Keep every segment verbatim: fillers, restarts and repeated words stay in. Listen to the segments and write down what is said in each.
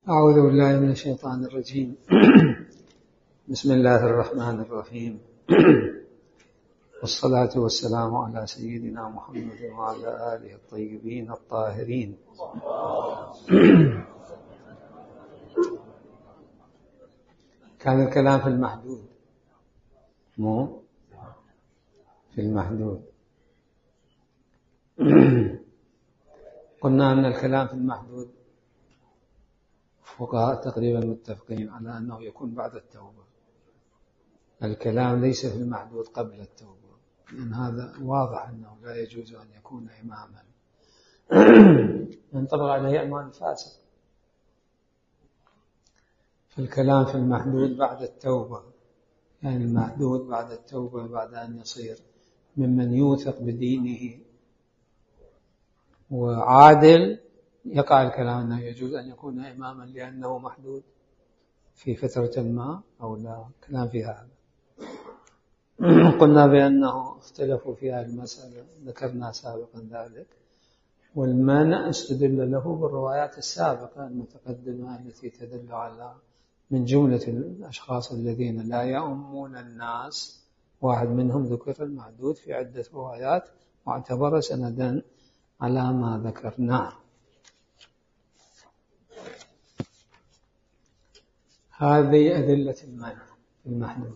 أعوذ بالله من الشيطان الرجيم. بسم الله الرحمن الرحيم. والصلاة والسلام على سيدنا محمد وعلى آله الطيبين الطاهرين. كان الكلام في المحدود، مو في المحدود. قلنا أن الكلام في المحدود فقهاء تقريبا متفقين على أنه يكون بعد التوبة. الكلام ليس في المحدود قبل التوبة، لأن هذا واضح أنه لا يجوز أن يكون إماما، ينطبق عليه إمام الفاسق. فالكلام في المحدود بعد التوبة، يعني المحدود بعد التوبة بعد أن يصير ممن يوثق بدينه وعادل، يقع الكلام أنه يجوز أن يكون إماما لأنه محدود في فترة ما أو لا. كلام في هذا. قلنا بأنه اختلفوا في هذه المسألة، ذكرنا سابقا ذلك، والمانع استدل له بالروايات السابقة المتقدمة التي تدل على من جملة الأشخاص الذين لا يؤمون الناس، واحد منهم ذكر المحدود في عدة روايات واعتبر سندا على ما ذكرناه. هذه أدلة المنع في المحدود.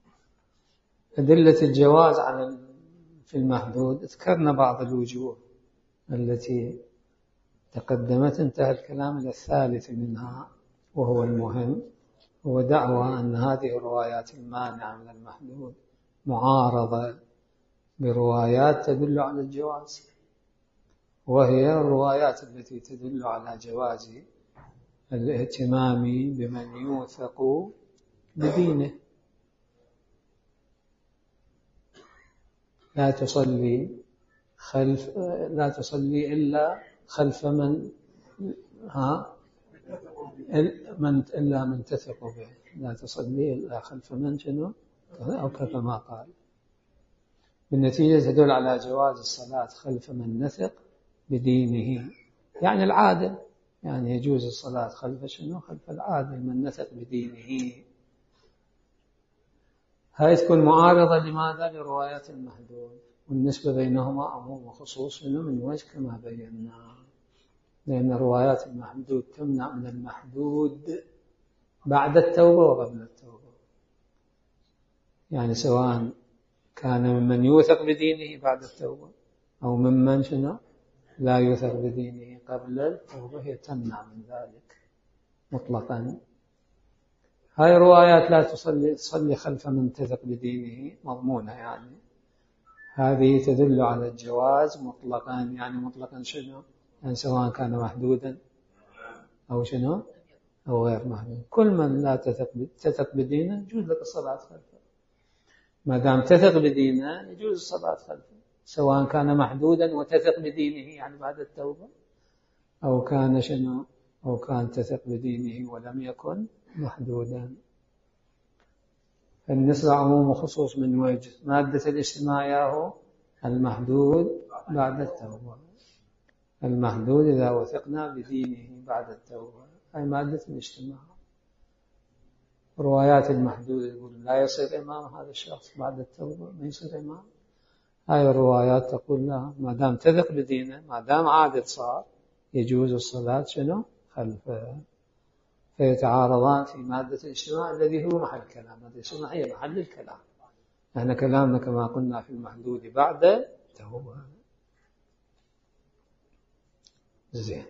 أدلة الجواز على في المحدود ذكرنا بعض الوجوه التي تقدمت، انتهى الكلام إلى الثالث منها وهو المهم، هو دعوى أن هذه الروايات المانعة من المحدود معارضة بروايات تدل على الجواز، وهي الروايات التي تدل على جواز الاهتمام بمن يوثق بدينه. لا تصلي خلف لا تصلي إلا خلف من ها من إلا من تثق به، لا تصلي إلا خلف من شنو أو كما قال. بالنتيجة تدل على جواز الصلاة خلف من نثق بدينه، يعني العادل، يعني يجوز الصلاة خلف شنو خلف العادل من نثق بدينه. هاي تكون معارضة لماذا؟ لروايات المحدود، والنسبة بينهما عموم وخصوص من وجه كما بينا، لأن روايات المحدود تمنع من المحدود بعد التوبة وقبل التوبة، يعني سواء كان ممن يوثق بدينه بعد التوبة أو ممن شنو لا يوثق بدينه قبل التوبة، هي تمنع من ذلك مطلقا. هاي روايات لا تصلي تصلي خلف من تثق بدينه مضمونة، يعني هذه تدل على الجواز مطلقا، يعني مطلقا شنو؟ يعني سواء كان محدودا أو شنو أو غير محدود، كل من لا تثق تثق بدينه يجوز لك الصلاة خلفه، ما دام تثق بدينه يجوز الصلاة خلفه، سواء كان محدودا وتثق بدينه يعني بعد التوبة، أو كان شنو أو كان تثق بدينه ولم يكن محدودا. النسبة عموم وخصوص من وجه. مادة الاجتماع ياهو المحدود بعد التوبة، المحدود إذا وثقنا بدينه بعد التوبة، هاي مادة الاجتماع. روايات المحدود يقول لا يصير إمام هذا الشخص بعد التوبة، ما يصير إمام. هاي الروايات تقول لا، ما دام تثق بدينه، ما دام عادل صار، يجوز الصلاة شنو خلفه. فيتعارضان في مادة الاجتماع الذي هو محل كلام. مادة الاجتماع هي محل الكلام، احنا كلامنا كما قلنا في المحدود بعد التوبة. زين.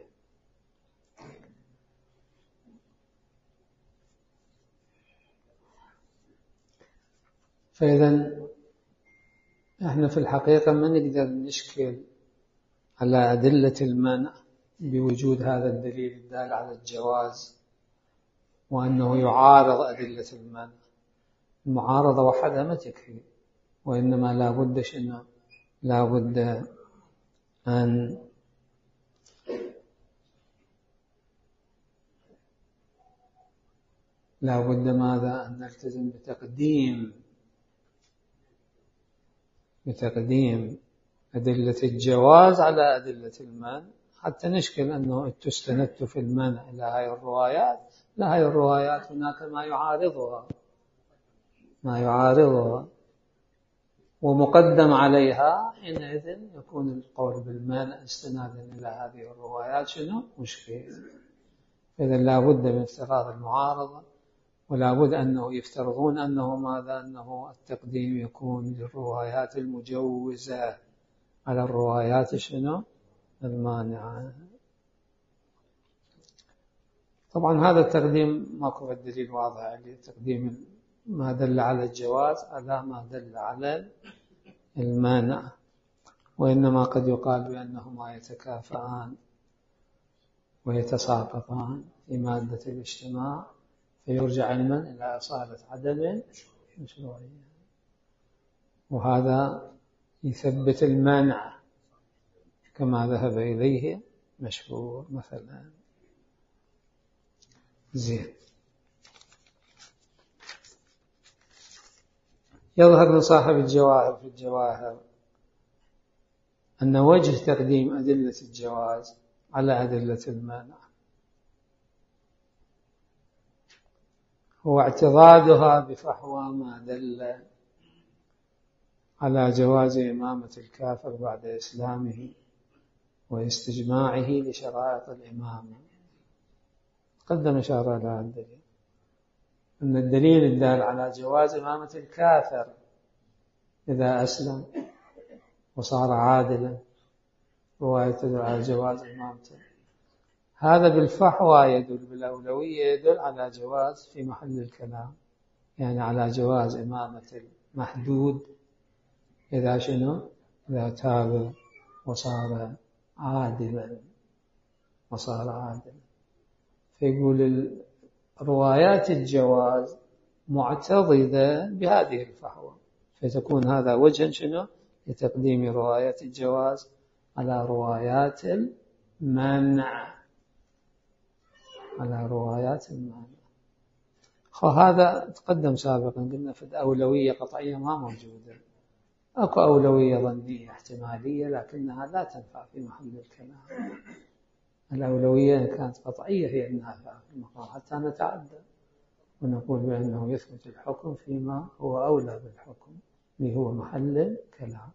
فإذا احنا في الحقيقة ما نقدر نشكل على أدلة المنع بوجود هذا الدليل الدال على الجواز وأنه يعارض أدلة المنع. المعارضة وحدها ما تكفي، وإنما لا بد شنو لا بد أن لا بد ماذا أن نلتزم بتقديم بتقديم أدلة الجواز على أدلة المنع، حتى نشكل أنه تستندت في المنع إلى هاي الروايات. لا، هاي الروايات هناك ما يعارضها ما يعارضها ومقدم عليها، حينئذ يكون القول بالمنع استنادا إلى هذه الروايات شنو؟ مشكل. إذا لا بد من افتراض المعارضة، ولا بد أنه يفترضون أنه ماذا؟ أنه التقديم يكون للروايات المجوزة على الروايات شنو؟ المانعة. طبعا هذا التقديم ماكو دليل واضح عليه، تقديم ما دل على الجواز على ما دل على المانع، وإنما قد يقال بأنهما يتكافئان ويتساقطان في مادة الاجتماع، فيرجع علما إلى أصالة عدم المشروعية، وهذا يثبت المانع كما ذهب إليه مشهور مثلا. زين. يظهر لصاحب الجواهر في الجواهر أن وجه تقديم أدلة الجواز على أدلة المانع هو اعتضادها بفحوى ما دل على جواز إمامة الكافر بعد إسلامه واستجماعه لشرائط الإمامة. قدم إشارة على الدليل أن الدليل الدال على جواز إمامة الكافر إذا أسلم وصار عادلا، رواية تدل على جواز إمامته، هذا بالفحوى يدل، بالأولوية يدل على جواز في محل الكلام، يعني على جواز إمامة المحدود إذا شنو؟ إذا تاب وصار عادلا وصار عادلا. فيقول روايات الجواز معتضدة بهذه الفحوى، فتكون هذا وجها شنو؟ لتقديم روايات الجواز على روايات المنع على روايات المنع. هذا تقدم سابقا، قلنا في الأولوية قطعية ما موجودة، أكو أولوية ظنية احتمالية لكنها لا تنفع في محل الكلام. الأولوية إن كانت قطعية هي النافعة في المقام، حتى نتعدى ونقول بأنه يثبت الحكم فيما هو أولى بالحكم اللي هو محل الكلام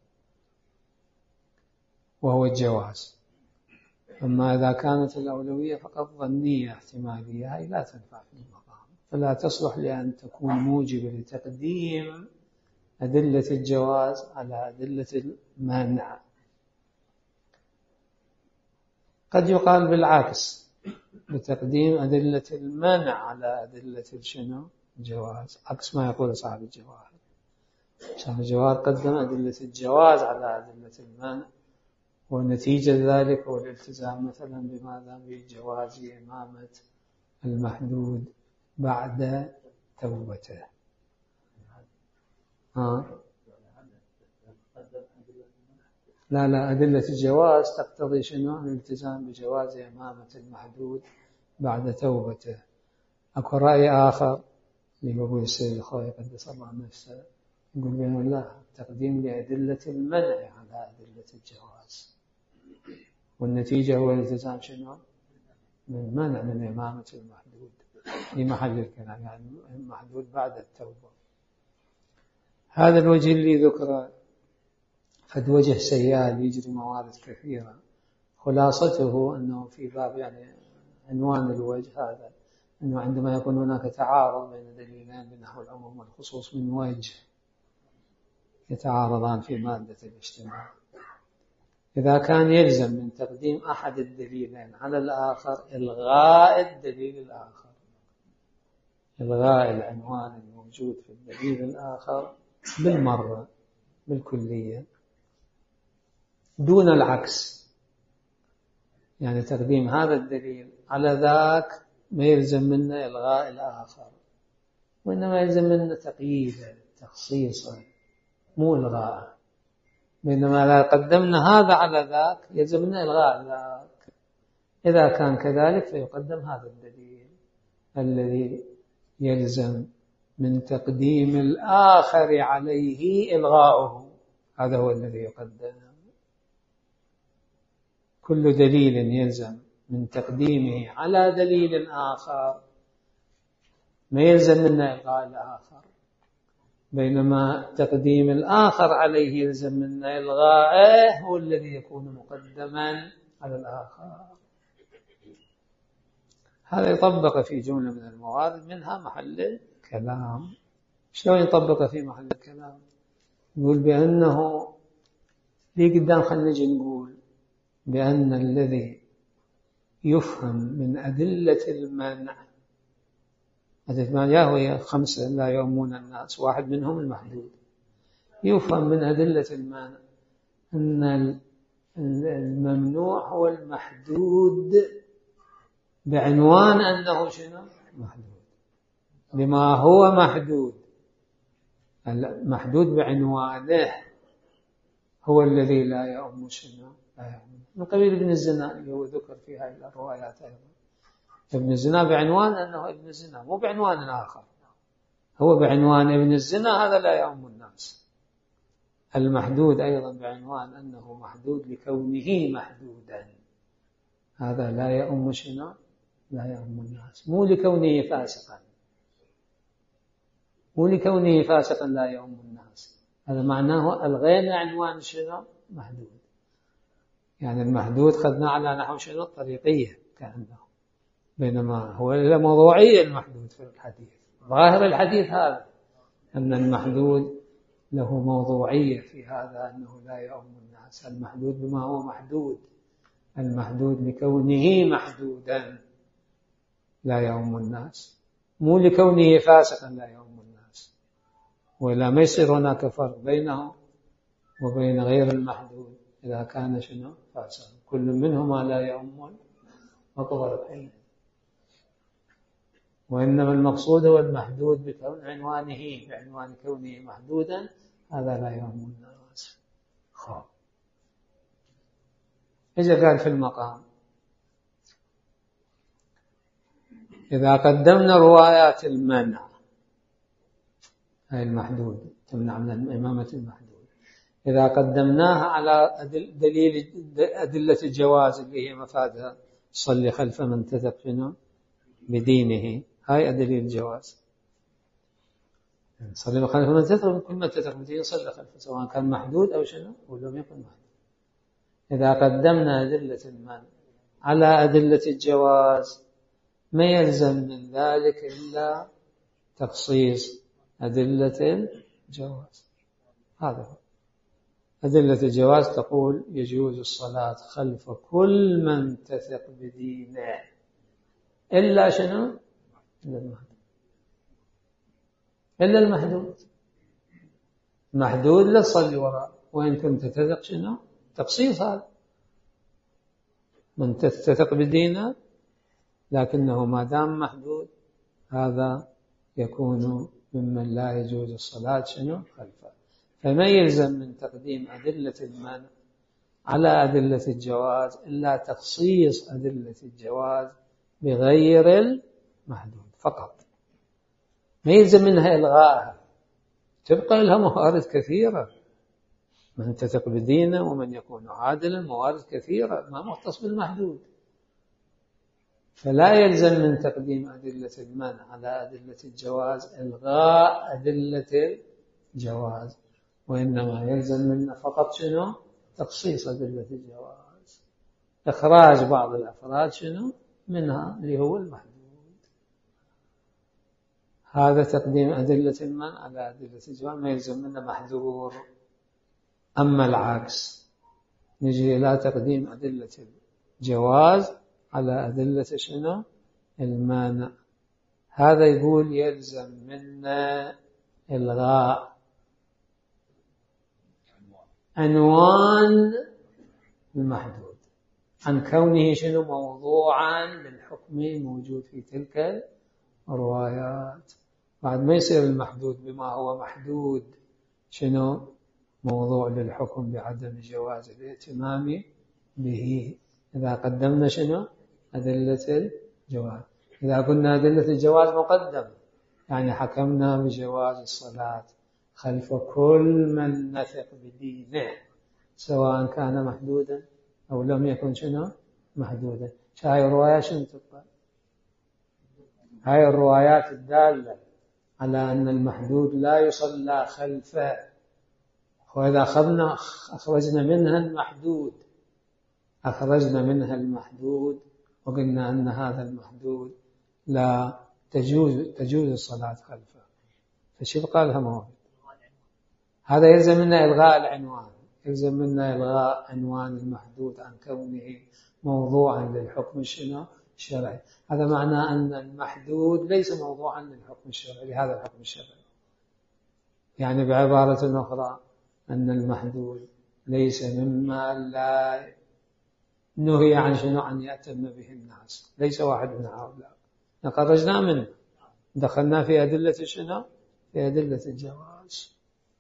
وهو الجواز. أما إذا كانت الأولوية فقط ظنية احتمالية هي لا تنفع في المقام، فلا تصلح لأن تكون موجبة لتقديم أدلة الجواز على أدلة المانع. قد يقال بالعكس، بتقديم أدلة المانع على أدلة شنو؟ الجواز، عكس ما يقول صاحب الجواهر. صاحب الجواهر قدم أدلة الجواز على أدلة المانع، ونتيجة ذلك هو الالتزام مثلا بماذا؟ بجواز إمامة المحدود بعد توبته. ها؟ لا لا، أدلة الجواز تقتضي شنو؟ الالتزام بجواز إمامة المحدود بعد توبته. أكو رأي آخر اللي يقول السيد الخوي قدس الله نفسه، يقول بأنه لا، تقديم لأدلة المنع على أدلة الجواز، والنتيجة هو الالتزام شنو؟ من منع من إمامة المحدود في محل الكلام، يعني المحدود بعد التوبة. هذا الوجه اللي ذكره قد وجه سيال يجري موارد كثيرة، خلاصته أنه في باب يعني عنوان الوجه هذا، أنه عندما يكون هناك تعارض بين دليلين بنحو العموم والخصوص من وجه يتعارضان في مادة الاجتماع، إذا كان يلزم من تقديم أحد الدليلين على الآخر إلغاء الدليل الآخر، إلغاء العنوان الموجود في الدليل الآخر بالمرة بالكلية دون العكس، يعني تقديم هذا الدليل على ذاك ما يلزم منه إلغاء الآخر، وإنما يلزم منه تقييده تخصيصه مو إلغاء. بينما لا قدمنا هذا على ذاك يلزم منه إلغاء ذاك. إذا كان كذلك فيقدم هذا الدليل الذي يلزم من تقديم الآخر عليه إلغاؤه، هذا هو الذي يقدم. كل دليل يلزم من تقديمه على دليل آخر ما يلزم منه إلغاء الآخر، بينما تقديم الآخر عليه يلزم منه إلغاءه هو الذي يكون مقدما على الآخر. هذا يطبق في جملة من الموارد منها محل الكلام. شلون يطبق في محل الكلام؟ نقول بأنه ليه قدام خلنا نجي نقول بأن الذي يفهم من أدلة المنع، أدلة المنع وهي خمسة لا يؤمون الناس، واحد منهم المحدود. يفهم من أدلة المنع أن الممنوع هو المحدود بعنوان أنه شنو؟ محدود، بما هو محدود. المحدود بعنوانه هو الذي لا يؤم شنو؟ لا يؤم. من قبيل ابن الزنا اللي هو ذكر في هذه الروايات أيضا. ابن الزنا بعنوان أنه ابن الزنا، مو بعنوان آخر. هو بعنوان ابن الزنا هذا لا يؤم الناس. المحدود أيضا بعنوان أنه محدود لكونه محدودا، هذا لا يؤم شنو؟ لا يؤم الناس، مو لكونه فاسقا، مو لكونه فاسقا لا يؤم الناس. هذا معناه الغينا عنوان شنو؟ محدود. يعني المحدود خذنا على نحو شنو؟ الطريقية كأنه، بينما هو موضوعية المحدود في الحديث. ظاهر الحديث هذا أن المحدود له موضوعية في هذا، أنه لا يؤم الناس. المحدود بما هو محدود، المحدود لكونه محدودا لا يؤم الناس، مو لكونه فاسقا لا يؤم الناس. وإلا ما يصير هناك فرق بينه وبين غير المحدود إذا كان شنو؟ فاسقا، كل منهما لا يؤم مطلق العلم. وإنما المقصود هو المحدود بكون عنوانه، بعنوان كونه محدودا، هذا لا يؤم الناس. خب إذا قال في المقام إذا قدمنا روايات المنع، هاي المحدود تمنع من الإمامة المحدود، إذا قدمناها على دليل أدلة الجواز اللي هي مفادها صلي خلف من تثق شنو؟ بدينه، هاي دليل الجواز. صلي خلف من تثق، كل من تثق بدينه صلي خلفه، سواء كان محدود أو شنو أو لم يكن محدود. إذا قدمنا أدلة المنع على أدلة الجواز ما يلزم من ذلك إلا تخصيص أدلة الجواز. هذا هو أدلة الجواز تقول يجوز الصلاة خلف كل من تثق بدينه إلا شنو؟ إلا المحدود. إلا المحدود، محدود لا تصلي وراء، وإن كنت تثق شنو؟ تخصيص هذا من تثق بدينه، لكنه ما دام محدود هذا يكون ممن لا يجوز الصلاة شنو؟ خلفه. فما يلزم من تقديم أدلة المنع على أدلة الجواز إلا تخصيص أدلة الجواز بغير المحدود فقط، ما يلزم منها إلغاءها، تبقى لها موارد كثيرة. من تثق بدينه ومن يكون عادلا، موارد كثيرة ما مختص بالمحدود. فلا يلزم من تقديم أدلة المنع على أدلة الجواز إلغاء أدلة الجواز، وإنما يلزم منه فقط شنو؟ تخصيص أدلة الجواز، إخراج بعض الأفراد شنو؟ منها اللي هو المحدود. هذا تقديم أدلة المنع على أدلة الجواز ما يلزم منه محذور. أما العكس، نجي إلى تقديم أدلة الجواز على أدلة شنو؟ المانع، هذا يقول يلزم منا إلغاء عنوان المحدود عن كونه شنو؟ موضوعا للحكم موجود في تلك الروايات. بعد ما يصير المحدود بما هو محدود شنو؟ موضوع للحكم بعدم جواز الاهتمام به. إذا قدمنا شنو؟ أدلة الجواز. إذا قلنا أدلة الجواز مقدم، يعني حكمنا بجواز الصلاة خلف كل من نثق بدينه سواء كان محدودا أو لم يكن شنو محدودا. هاي الروايات شنو تقول؟ هاي الروايات الدالة على أن المحدود لا يصلى خلفه، وإذا أخذنا أخرجنا منها المحدود أخرجنا منها المحدود وقلنا أن هذا المحدود لا تجوز تجوز الصلاة خلفه، فشو يبقى لها موعد؟ هذا يلزم منا إلغاء العنوان، يلزم منا إلغاء عنوان المحدود عن كونه موضوعا للحكم الشنو الشرعي. هذا معناه أن المحدود ليس موضوعا للحكم الشرعي، لهذا الحكم الشرعي. يعني بعبارة أخرى أن المحدود ليس مما لا نهي عن شنو أن يأتم به الناس، ليس واحد من هؤلاء، خرجنا منه دخلنا في أدلة شنو في أدلة الجواز.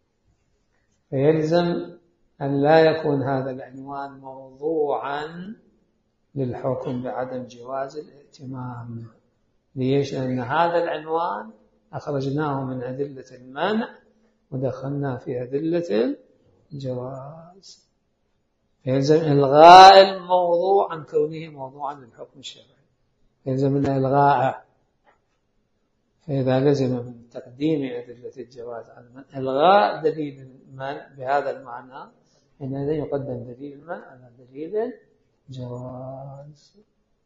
فيلزم أن لا يكون هذا العنوان موضوعا للحكم بعدم جواز الائتمام. ليش؟ لأن هذا العنوان أخرجناه من أدلة المنع ودخلنا في أدلة الجواز، يلزم إلغاء الموضوع عن كونه موضوعا للحكم الشرعي، يلزم إلغاءه. فإذا لزم من تقديم أدلة الجواز على إلغاء دليل المنع بهذا المعنى، حينئذ يقدم دليل المنع على دليل الجواز.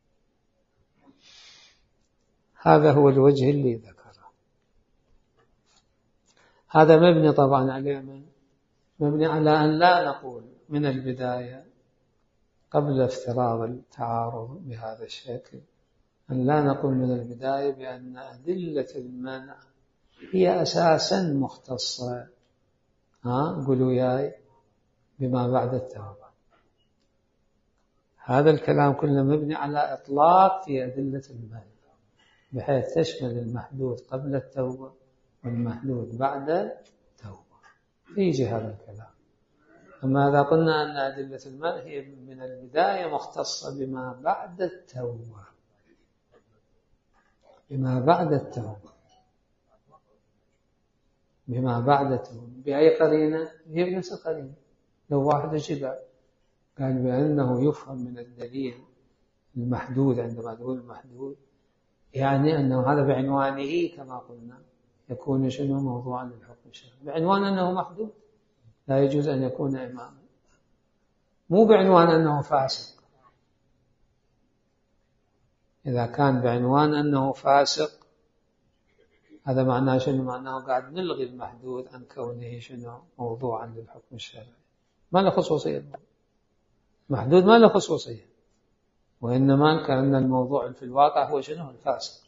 هذا هو الوجه اللي ذكره. هذا مبني طبعا على من؟ مبني على أن لا نقول من البداية قبل افتراض التعارض بهذا الشكل، أن لا نقول من البداية بأن أدلة المنع هي أساسا مختصة ها قولوا ياي بما بعد التوبة. هذا الكلام كله مبني على إطلاق في أدلة المنع بحيث تشمل المحدود قبل التوبة والمحدود بعد التوبة، فيجي هذا الكلام. أما إذا قلنا أن أدلة المنع هي من البداية مختصة بما بعد التوبة، بما بعد التوبة بما بعد التوبة بأي قرينة؟ هي بنفس القرينة. لو واحد جدا قال بأنه يفهم من الدليل المحدود، عندما تقول المحدود يعني أنه هذا بعنوانه كما قلنا يكون شنو موضوعا للحكم الشرعي، بعنوان أنه محدود لا يجوز أن يكون إماما، مو بعنوان أنه فاسق. إذا كان بعنوان أنه فاسق هذا معناه شنو؟ معناه قاعد نلغي المحدود عن كونه شنو موضوعا للحكم الشرعي، ما له خصوصية. محدود ما له خصوصية، وإنما كأن الموضوع في الواقع هو شنو الفاسق،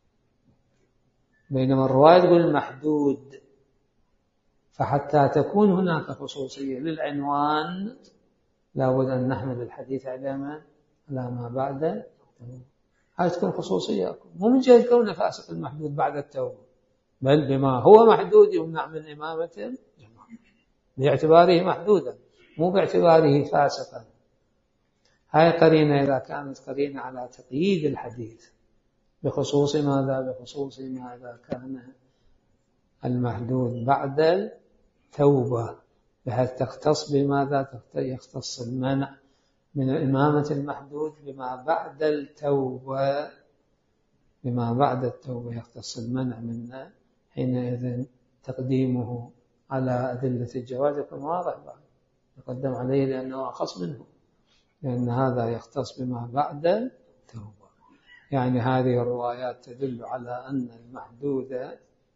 بينما الرواية تقول المحدود. فحتى تكون هناك خصوصية للعنوان لابد أن نحمل الحديث على ما على ما بعد. هذه تكون خصوصية، مو من جهة كونه فاسق المحدود بعد التوبة، بل بما هو محدود يمنع من إمامة الجماعة باعتباره محدودا، مو باعتباره فاسقا. هاي قرينة إذا كانت قرينة على تقييد الحديث بخصوص ماذا؟ بخصوص ماذا كان المحدود بعد التوبة، بحيث تختص بماذا؟ يختص المنع من إمامة المحدود بما بعد التوبة، بما بعد التوبة يختص المنع منه، حينئذ تقديمه على أدلة الجواز يكون واضح بعد يقدم عليه لأنه أخص منه، لأن هذا يختص بما بعد التوبة. يعني هذه الروايات تدل على أن المحدود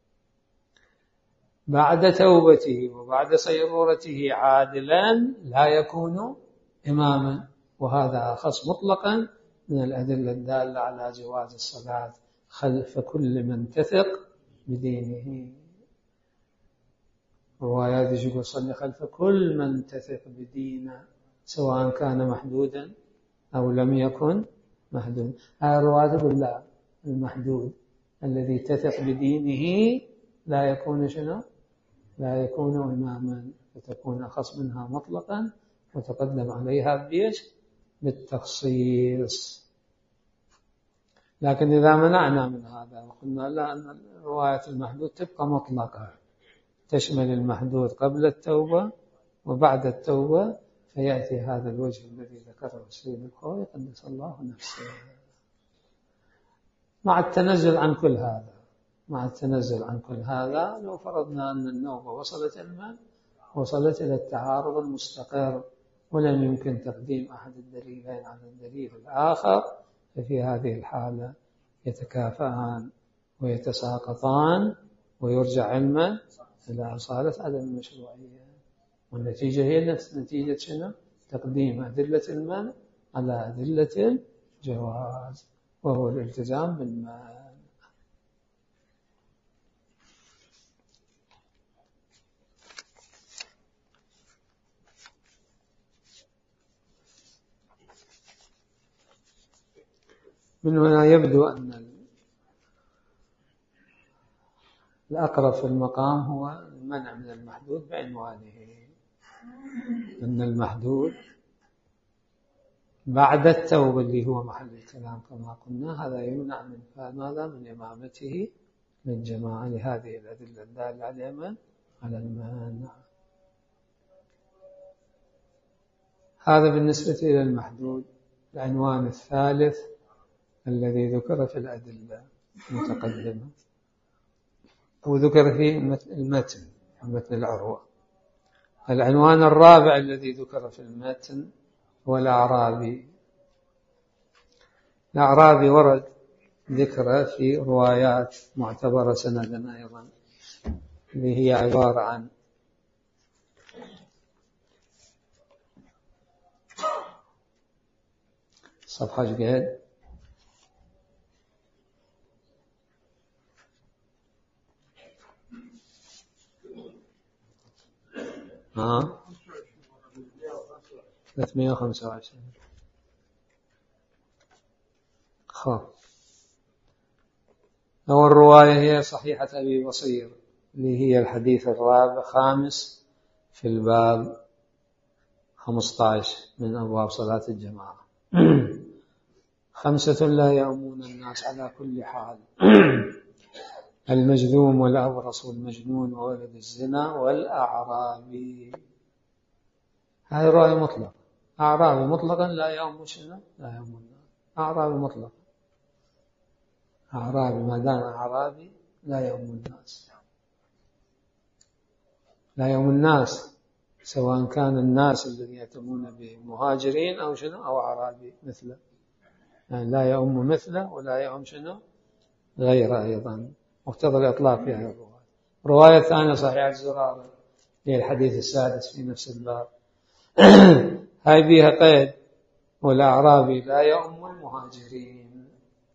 بعد توبته وبعد صيرورته عادلا لا يكون إماما، وهذا أخص مطلقا من الأدلة الدالة على جواز الصلاة خلف كل من تثق بدينه. روايات يقول صلي خلف كل من تثق بدينه سواء كان محدودا أو لم يكن محدود. هذه الروايات تقول لا، المحدود الذي تثق بدينه لا يكون شنو؟ لا يكون إماما، فتكون أخص منها مطلقا وتقدم عليها بيش بالتخصيص. لكن إذا منعنا من هذا وقلنا لا، أن رواية المحدود تبقى مطلقة تشمل المحدود قبل التوبة وبعد التوبة، فيأتي هذا الوجه الذي ذكره السيد الخوئي قدس الله نفسه، مع التنزل عن كل هذا. مع التنزل عن كل هذا لو فرضنا أن النوبة وصلت الماء وصلت إلى التعارض المستقر ولم يمكن تقديم أحد الدليلين على الدليل الآخر، ففي هذه الحالة يتكافئان ويتساقطان ويرجع علما إلى أصالة عدم المشروعية، والنتيجة هي نتيجة شنو؟ تقديم أدلة المنع على أدلة الجواز، وهو الالتزام بالمنع. من هنا يبدو أن الأقرب في المقام هو المنع من المحدود بعنوانه، أن المحدود بعد التوبة اللي هو محل الكلام كما قلنا، هذا يمنع من ماذا؟ من إمامته للجماعة لهذه الأدلة الدالة على من؟ على المانع. هذا بالنسبة إلى المحدود. العنوان الثالث الذي ذكر في الأدلة المتقدمة وذكر فيه المتن المتن العروة. العنوان الرابع الذي ذكر في المتن هو الأعرابي. الأعرابي ورد ذكره في روايات معتبرة سندا أيضا، اللي هي عبارة عن صفحة جهد ها ثلاثمائة وخمسة وعشرين. خب أول الرواية هي صحيحة أبي بصير اللي هي الحديث الرابع خامس في الباب خمسة عشر من أبواب صلاة الجماعة. خمسة لا يؤمون الناس على كل حال: المجذوم والأبرص والمجنون وولد الزنا والأعرابي. هذه رواية مطلقة. أعرابي مطلقا لا يؤم شنو؟ لا يؤم الناس. أعرابي مطلقا، أعرابي ما دام أعرابي لا يؤم الناس، لا يؤم الناس سواء كان الناس الذين يأتمون بمهاجرين أو شنو أو أعرابي مثله، يعني لا يؤم مثله ولا يؤم شنو غيره. أيضا مقتضى الإطلاق في هذه الرواية. الرواية الثانية صحيحة الزرارة هي الحديث السادس في نفس الباب. هاي بيها قيد: والأعرابي لا يؤم المهاجرين.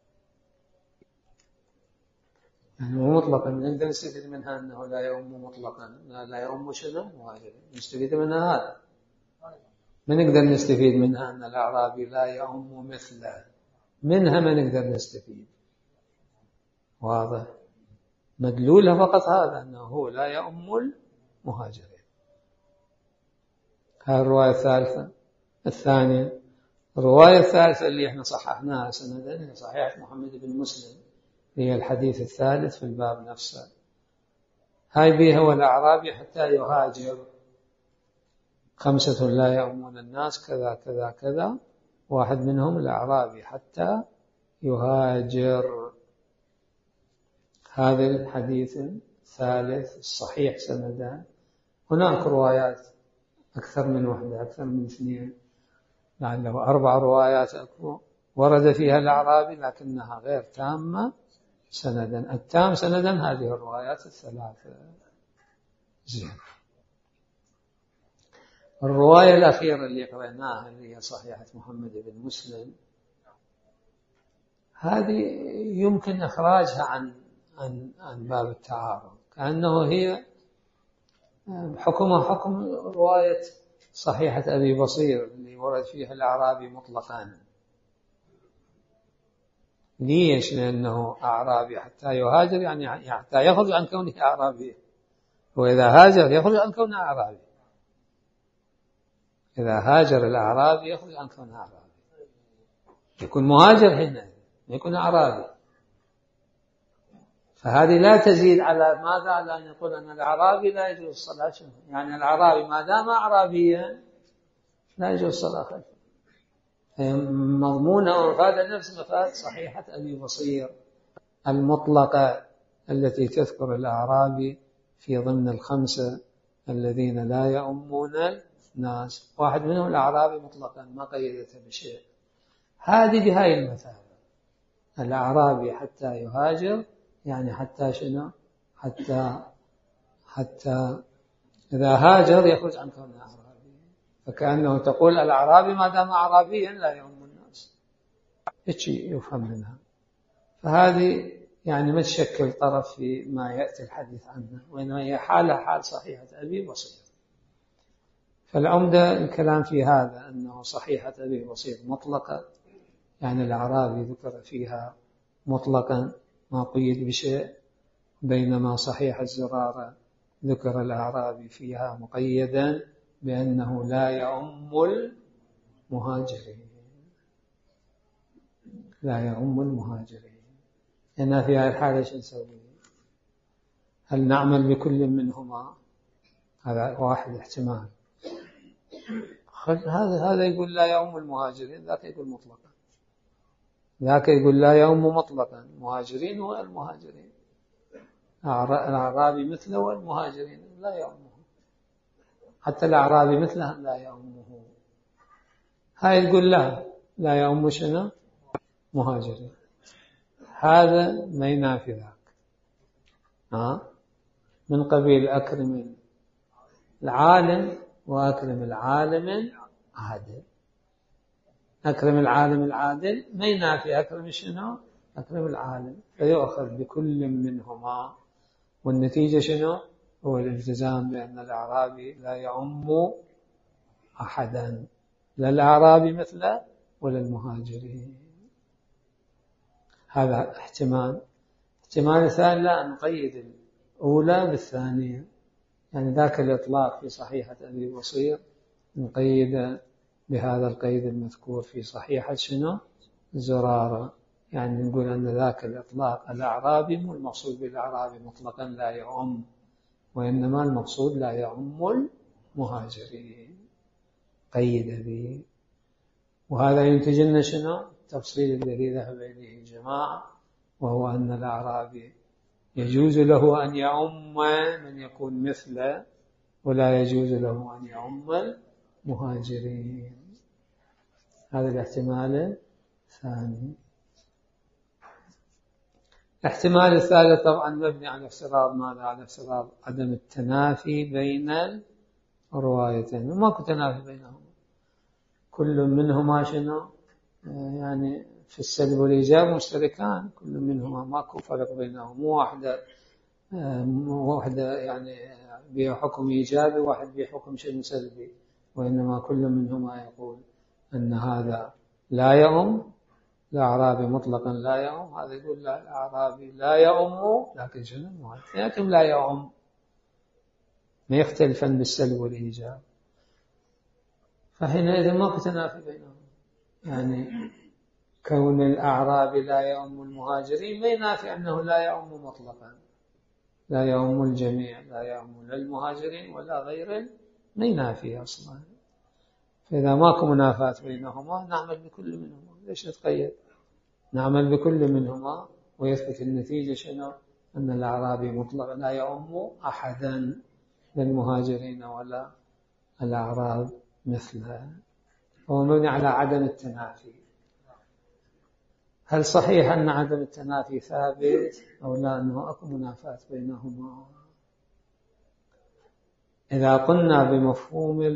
يعني مطلقا نقدر نستفيد منها أنه لا يؤم مطلقا، لا يؤم شنو مهاجرين، نستفيد منها هذا. ما نقدر نستفيد منها أن الأعرابي لا يؤم مثله، منها ما نقدر نستفيد. واضح؟ مدلولها فقط هذا أنه هو لا يؤم المهاجرين. هذه الرواية الثالثة. الثانية الرواية الثالثة اللي احنا صححناها سندا هي صحيحة محمد بن مسلم، هي الحديث الثالث في الباب نفسه. هاي بها والأعرابي حتى يهاجر. خمسة لا يؤمون الناس كذا كذا كذا، واحد منهم الأعرابي حتى يهاجر. هذا الحديث الثالث الصحيح سندا. هناك روايات أكثر من واحدة، أكثر من اثنين، لعله أربع روايات أكو ورد فيها الأعرابي لكنها غير تامة سندا. التام سندا هذه الروايات الثلاثة. زين. الرواية الأخيرة اللي قرأناها اللي هي صحيحة محمد بن مسلم، هذه يمكن إخراجها عن عن عن باب التعارض، كأنه هي حكمها حكم رواية صحيحة أبي بصير اللي ورد فيها الأعرابي مطلقا. ليش؟ لأنه أعرابي حتى يهاجر، يعني حتى يخرج عن كونه أعرابي، وإذا هاجر يخرج عن كونه أعرابي. إذا هاجر الأعرابي يخرج عن كونه أعرابي، يكون مهاجر هنا، يكون أعرابي. فهذه لا تزيد على ماذا؟ على أن يقول أن الأعرابي لا يجوز الصلاة. يعني الأعرابي ما دام أعرابيا لا يجوز الصلاة خلفه. مضمونه ومفاد نفس مفاد صحيحة أبي بصير المطلقة التي تذكر الأعرابي في ضمن الخمسة الذين لا يؤمون الناس، واحد منهم الأعرابي مطلقا ما قيدته بشيء. هذه بهاي المثابة، الأعرابي حتى يهاجر، يعني حتى شنو؟ حتى حتى إذا هاجر يخرج عن كونه أعرابي، فكأنه تقول الأعرابي ما دام أعرابيا لا يؤم الناس، هيك يفهم منها. فهذه يعني ما تشكل طرف في ما يأتي الحديث عنه، وإنما هي حالة حال صحيحة أبي بصير. فالعمدة الكلام في هذا أنه صحيحة أبي بصير مطلقة، يعني الأعرابي ذكر فيها مطلقا ما قيد بشيء، بينما صحيح الزرارة ذكر الأعرابي فيها مقيدا بأنه لا يؤم المهاجرين، لا يؤم المهاجرين. هنا في هذه الحالة شو نسوي؟ هل نعمل بكل منهما؟ هذا واحد احتمال. هذا هذا يقول لا يؤم المهاجرين، ذاك يقول مطلقا، ذاك يقول لا يؤم مطلقا المهاجرين والمهاجرين، الأعرابي مثله والمهاجرين لا يؤمه، حتى الأعرابي مثله لا يؤمه. هاي يقول لا لا يؤم شنو؟ مهاجرين. هذا ما ينافي ذاك. ها من قبيل أكرم العالم وأكرم العالم عادل. أكرم العالم العادل ما ينافي أكرم شنو؟ أكرم العالم، فيؤخذ بكل منهما، والنتيجة شنو؟ هو الالتزام بأن الأعرابي لا يعم أحدا، لا الأعرابي مثله ولا المهاجرين. هذا احتمال. احتمال ثاني لا نقيد الأولى بالثانية، يعني ذاك الإطلاق في صحيحة أبي بصير نقيد بهذا القيد المذكور في صحيحة شنو؟ زرارة، يعني نقول أن ذاك الإطلاق الأعرابي مو المقصود بالأعرابي مطلقا لا يعم، وإنما المقصود لا يعم المهاجرين، قيد به. وهذا ينتج لنا شنو؟ التفصيل الذي ذهب إليه جماعة، وهو أن الأعرابي يجوز له أن يعم من يكون مثله، ولا يجوز له أن يعم المهاجرين. هذا الاحتمال الثاني. الاحتمال الثالث طبعا مبني على افتراض ماذا؟ على افتراض عدم التنافي بين الروايتين، وماكو تنافي بينهما، كل منهما شنو؟ يعني في السلب والإيجاب مشتركان، كل منهما ماكو فرق بينهم، مو واحدة مو واحدة يعني بحكم إيجابي واحد بحكم شيء سلبي، وإنما كل منهما يقول أن هذا لا يؤم الأعرابي مطلقا لا يؤم، هذا يقول لا الأعرابي لا يؤم لكن شنو؟ لكن لا يؤم، ما يختلفن بالسلب والإيجاب، فحينئذ ما تنافي بينهم. يعني كون الأعرابي لا يؤم المهاجرين ما ينافي أنه لا يؤم مطلقا، لا يؤم الجميع، لا يؤم المهاجرين ولا غير، ما ينافي أصلا. فإذا ماكو منافاة بينهما نعمل بكل منهما، ليش نتقيد؟ نعمل بكل منهما ويثبت النتيجة شنو؟ أن الأعرابي مطلقا لا يؤم أحدا للمهاجرين ولا الأعراب مثله، هو مبني على عدم التنافي. هل صحيح أن عدم التنافي ثابت أو لا أنه أكو منافاة بينهما؟ إذا قلنا بمفهوم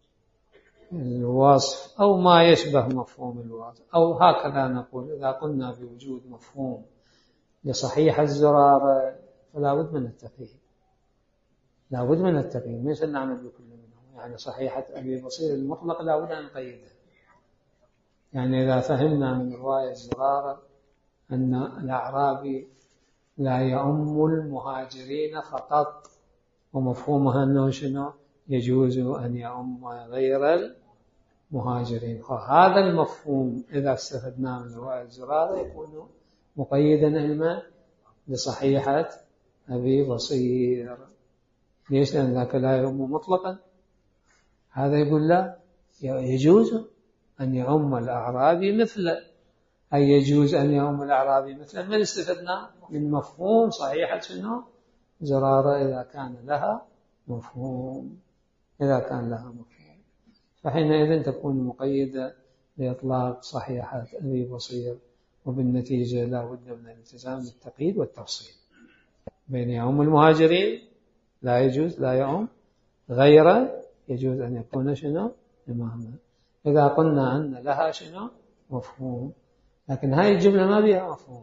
الوصف أو ما يشبه مفهوم الوصف، أو هكذا نقول إذا قلنا بوجود مفهوم لصحيح الزرارة فلا بد من التقييد، لا بد من التقييد، ليس نعمل بكل منهم. يعني صحيحة أبي بصير المطلق لا بد أن نقيدها. يعني إذا فهمنا من رواية الزرارة أن الأعرابي لا يؤم المهاجرين فقط، ومفهومها أنه شنو؟ يجوز أن يؤم غير المهاجرين، هذا المفهوم إذا استفدناه من رواية الزرارة يكون مقيدا علما لصحيحة أبي بصير. ليش؟ لأن ذاك لا يؤم مطلقا، هذا يقول لا يجوز أن يعم الأعرابي مثله، أي يجوز أن يعم الأعرابي مثله. من استفدنا من مفهوم صحيحة شنو؟ زرارة إذا كان لها مفهوم، إذا كان لها مفهوم فحينئذ تكون مقيدة لإطلاق صحيحة أبي بصير، وبالنتيجة لا بد من الالتزام بالتقييد والتفصيل بين يعم المهاجرين لا يجوز لا يعم غيره يجوز أن يكون شنو؟ إماما. إذا قلنا أن لها شنو؟ مفهوم، لكن هاي الجملة ما بها مفهوم،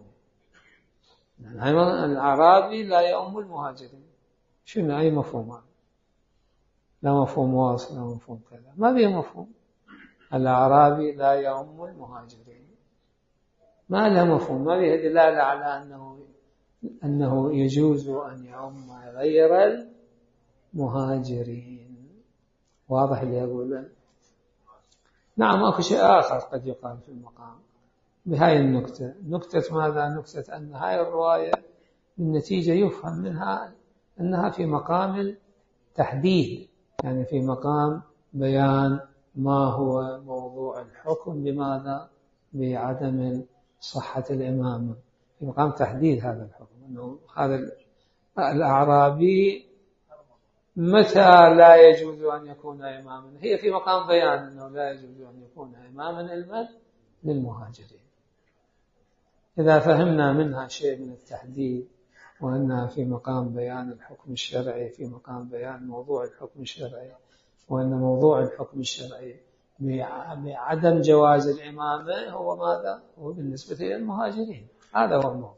يعني الأعرابي لا يعم المهاجرين، شنو أي مفهوم؟ لا مفهوم واصل لا مفهوم كذا، ما بها مفهوم. الأعرابي لا يعم المهاجرين ما لها مفهوم، ما بها دلالة على أنه أنه يجوز أن يعم غير المهاجرين. واضح اللي أقوله؟ نعم أكو شيء آخر قد يقال في المقام بهاي النكتة، نكتة ماذا؟ نكتة أن هاي الرواية بالنتيجة يفهم منها أنها في مقام التحديد، يعني في مقام بيان ما هو موضوع الحكم بماذا؟ بعدم صحة الإمامة، في مقام تحديد هذا الحكم، أنه هذا الأعرابي متى لا يجوز أن يكون إماما، هي في مقام بيان أنه لا يجوز أن يكون إماما للمهاجرين. إذا فهمنا منها شيء من التحديد وأنها في مقام بيان الحكم الشرعي، في مقام بيان موضوع الحكم الشرعي، وأن موضوع الحكم الشرعي بعدم جواز الإمامة هو ماذا؟ هو بالنسبة للمهاجرين، هذا هو الموضوع.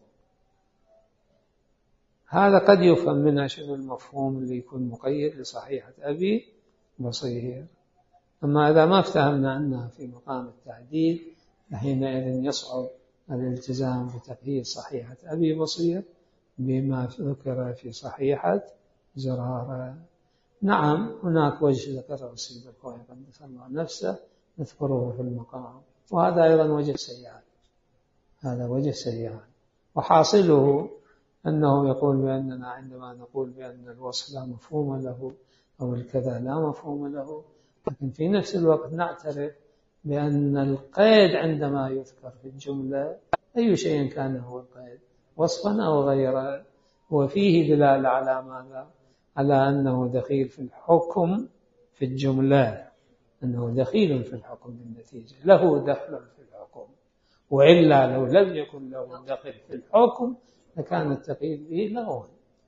هذا قد يفهم منها شنو المفهوم اللي يكون مقيد لصحيحة أبي بصير. أما إذا ما افتهمنا أنها في مقام التحديد فحينئذ يصعب الالتزام بتقييد صحيحة أبي بصير بما ذكر في صحيحة زرارة. نعم هناك وجه ذكره السيد الخوئي قدس الله نفسه نذكره في المقام، وهذا أيضا وجه سيئات، هذا وجه سيئات، وحاصله أنه يقول بأننا عندما نقول بأن الوصف لا مفهوم له أو الكذا لا مفهوم له، لكن في نفس الوقت نعترف بأن القيد عندما يذكر في الجملة أي شيء كان هو القيد وصفا أو غيره وفيه دلالة على ماذا؟ على أنه دخيل في الحكم في الجملة، أنه دخيل في الحكم بالنتيجة، له دخل في الحكم، وإلا لو لم يكن له دخل في الحكم لكان التقييد به لغوا،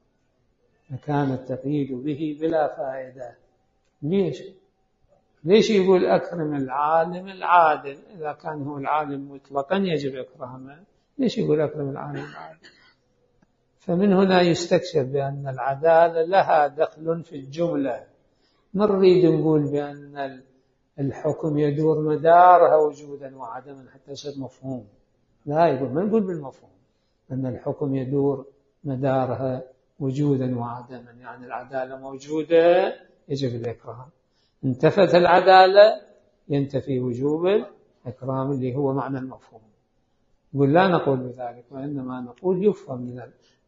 لكان التقييد به بلا فائدة. ليش؟ ليش يقول أكرم العالم العادل إذا كان هو العالم مطلقا يجب إكرامه؟ ليش يقول أكرم العالم العادل؟ فمن هنا يستكشف بأن العدالة لها دخل في الجملة، ما نريد نقول بأن الحكم يدور مدارها وجودا وعدما حتى يصير مفهوم، لا، يقول ما نقول بالمفهوم أن الحكم يدور مدارها وجودا وعدما، يعني العدالة موجودة يجب الإكرام، انتفت العدالة ينتفي وجوب الإكرام اللي هو معنى المفهوم. يقول لا نقول بذلك، وإنما نقول يفهم من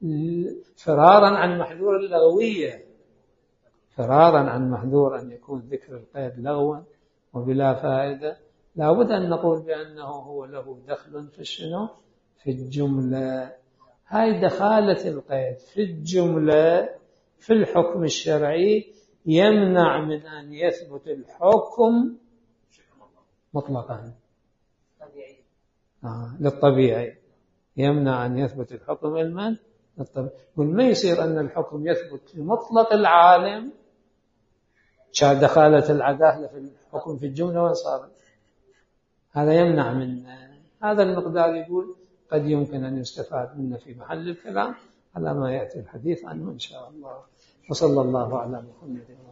فرارا عن محذور اللغوية، فرارا عن محذور أن يكون ذكر القيد لغوا وبلا فائدة، لا بد أن نقول بأنه هو له دخل في الشنو؟ في الجملة. هاي دخالة القيد في الجملة في الحكم الشرعي يمنع من أن يثبت الحكم مطلقا آه. للطبيعي، يمنع أن يثبت الحكم المن للطبيعي. ما يصير أن الحكم يثبت في مطلق العالم شا دخالة العدالة في الحكم في الجملة وصارت، هذا يمنع من هذا المقدار. يقول قد يمكن أن يستفاد منه في محل الكلام على ما يأتي الحديث عنه إن شاء الله. وصلى الله على محمد.